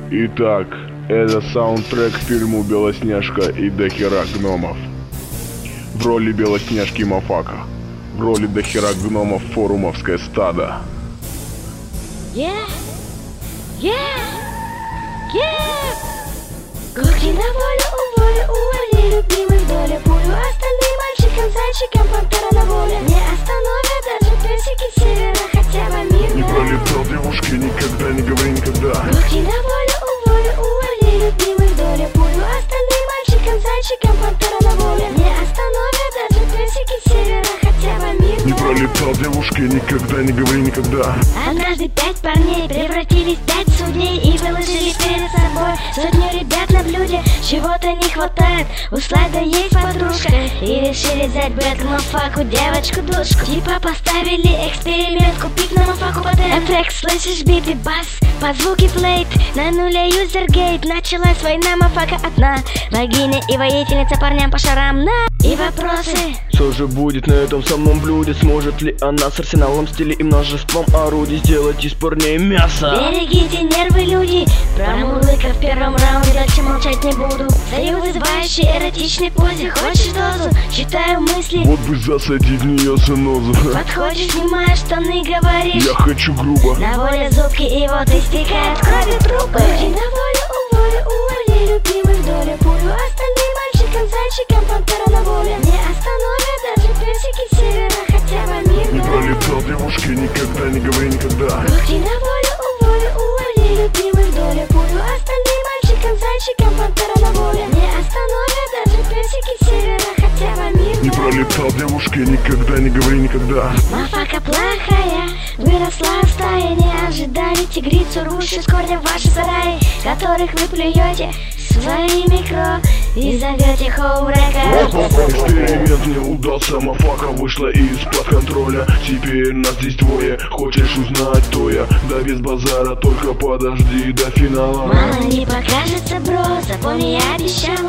Итак, это саундтрек к фильму «Белоснежка и дохера гномов». В роли Белоснежки Мафака. В роли дохера гномов форумовское стадо. Кухни на волю, уволи любимый в доле пулю. Остальным мальчикам, зайчикам, пантера на воле. Не остановят даже персики севера, хотя бы мир. Не пролетал девушки, никогда не говори никогда. Кухни на волю, уволи любимый в доле пулю. Остальным мальчикам, зайчикам, пантера на воле. Не остановят даже персики севера, хотя бы мир. Не пролетал девушки, никогда не говори никогда. Однажды 5 парней превратились в 5 судей и выложили перед собой сотню ребят на блюде. Чего-то не хватает, у слайда есть подружка, и решили взять бэт мафаку, девочку-душку. Типа поставили эксперимент, купить на мафаку патент. Трек, слышишь биты, бас, под звуки флейт. На нуле юзергейт, началась война мафака одна. Богиня и воительница парням по шарам на. И вопросы: что же будет на этом самом блюде? Сможет ли она с арсеналом стилей и множеством орудий сделать из парней мясо? Берегите нервы, люди, промурлыка в первом раунде, дальше молчать не буду. Стою вызывающей эротичной позе, хочешь дозу? Читаю мысли. Вот бы засадить в нее занозу. Подходишь, снимаешь штаны, говоришь: я хочу грубо. на воле зубки, и вот истекают кровью трупы. Кухни на волю, уволи любимый в доле пулю. Остальным мальчикам, зайчикам, пантера на воле. Не остановят даже персики севера, хотя бы мир. Не пролетал девушки, никогда не говори никогда. Кухни на волю, уволи любимый в доле пулю. Остальным мальчикам, зайчикам, пантера на воле. Не остановят даже персики севера, хотя бы мир. Не пролетал девушки, никогда не говори никогда. Мафака плохая, выросла в стае. Не ожидали тигрицу, руши с корнем ваши сараи, которых вы плюете своими кровь и зовете хоумрека. Эксперимент не удался, мафака вышла из-под контроля. Теперь нас здесь двое, хочешь узнать, то я. Да без базара, только подожди до финала. Мало не покажется, бро, запомни, я обещала.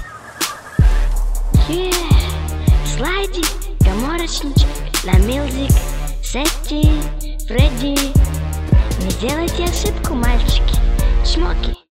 Слайди, коморочничек, на милзик, Сетти, Фредди. Не делайте ошибку, мальчики, чмоки.